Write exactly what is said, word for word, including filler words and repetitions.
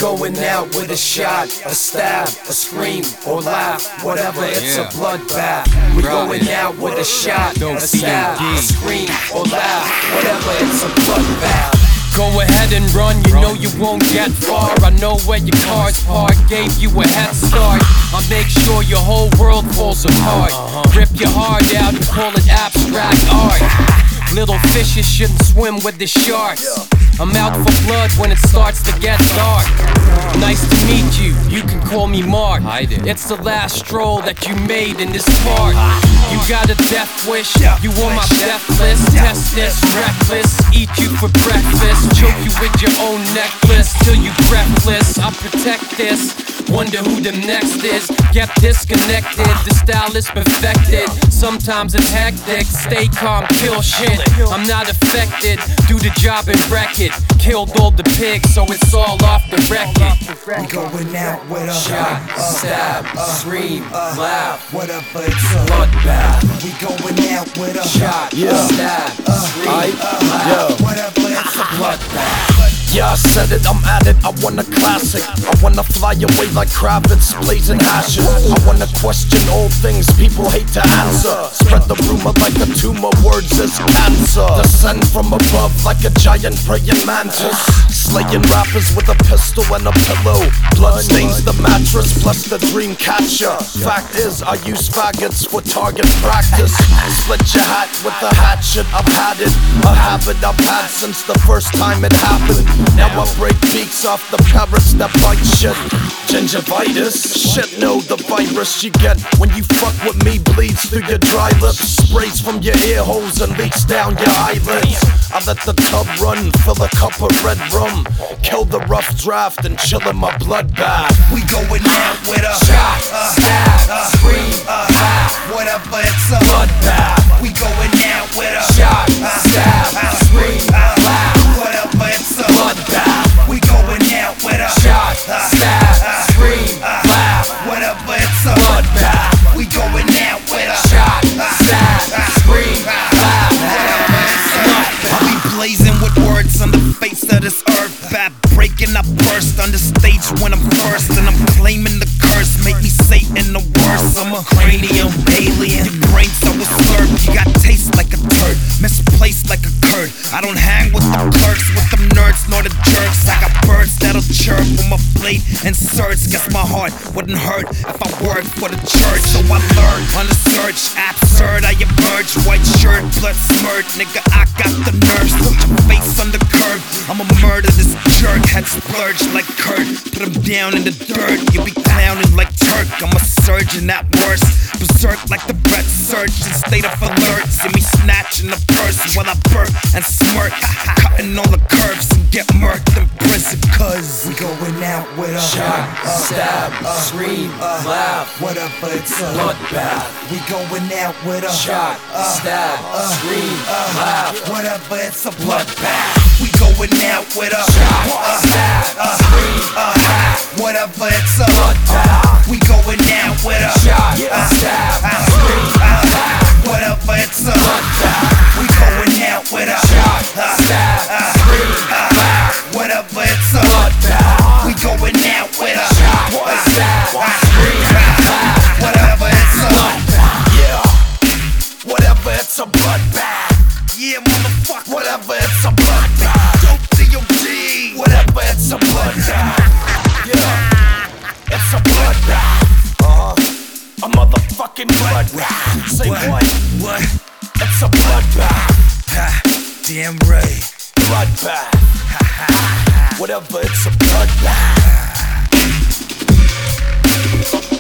going out with a shot, a stab, a scream, or laugh, whatever, it's Yeah. a bloodbath. We going out with a shot, a stab, a scream, or laugh, whatever, it's a bloodbath. Go ahead and run, you know you won't get far. I know where your car's parked, gave you a head start. I'll make sure your whole world falls apart. Rip your heart out and call it abstract art. Little fishes shouldn't swim with the sharks. I'm out for blood when it starts to get dark. Nice to meet you, you can call me Mark. It's the last stroll that you made in this park. You got a death wish, you on my death list. Test this, reckless, eat you for breakfast. Choke you with your own necklace till you breathless. I protect this, wonder who the next is. Get disconnected, the style is perfected. Sometimes it's hectic, stay calm, kill shit. I'm not affected, do the job and wreck it. Killed all the pigs, so it's all off the record. We going out with a shot, stab, scream, laugh, whatever, it's a bloodbath. We going out with a shot, stab, scream, laugh, whatever, it's a bloodbath. Yeah, I said it, I'm at it, I want a classic. I wanna fly away like Kravitz, blazing ashes. I wanna question all things people hate to answer. Spread the rumor like a tumor, words is cancer. Descend from above like a giant praying mantis. Slaying rappers with a pistol and a pillow. Blood stains the mattress plus the dream catcher. Fact is, I use faggots for target practice. Split your hat with a hatchet, I've had it. A habit I've had since the first time it happened. Now I break beaks off the parrots that bite shit. Gingivitis, shit, no, the virus you get when you fuck with me bleeds through your dry lips. Sprays from your ear holes and leaks down your eyelids. I let the tub run, fill a cup of red rum. Kill the rough draft and chill in my bloodbath. We going out with a shot, stab, scream, laugh, whatever, it's a bloodbath. We going out with a shot, stab, scream, laugh, whatever, it's a bloodbath. We going out with a shot, stab, scream, laugh, whatever, it's a bloodbath. We going out with a shot, stab, scream, laugh, whatever, it's a bloodbath. I'll be blazing with words on the face of this earth. Bad breaking, I burst on the stage when I'm first, and I'm claiming the curse. Make me Satan the worst. I'm a cranium alien. Your brain so is slurp. You got taste like a turd, misplaced like a curd. I don't hang with the clerks, with them nerds, nor the jerks. I got birds that'll chirp when my blade inserts. Guess my heart wouldn't hurt if I worked for the church. So I learned on the search, absurd. I emerge, white shirt, blood smirk. Nigga, I got the nerves. Put your face on the curb. I'ma murder this jerk. Head splurge like Kurt. Put him down in the dirt. You be clowning like Turk. I'm a surgeon at worst. Berserk like the breath surge in state of alert. See me snatching the purse while I burp and smirk. Cutting all the curves and get murked in prison. Cause we going out with a shot, stab, scream, laugh, whatever, it's a bloodbath. We going out with a shot, stab, scream, laugh, whatever, it's a bloodbath. We going out with a shot, stab, scream, laugh, whatever, it's a bloodbath. We going out with a shot, stab, scream, laugh, whatever, it's a bloodbath. We going out with a shot, stab, scream, laugh, whatever, it's a bloodbath. We going out with a shot, stab, scream, laugh, whatever, it's a bloodbath. Yeah, whatever, it's a bloodbath. yeah, motherfucker. Whatever, it's a bloodbath. Dope D O G. Whatever, it's a bloodbath. Yeah, it's a bloodbath. Uh-huh. A motherfucking bloodbath. Say what? What? What? It's a bloodbath. Ha, damn right. Bloodbath. Whatever, it's a bloodbath.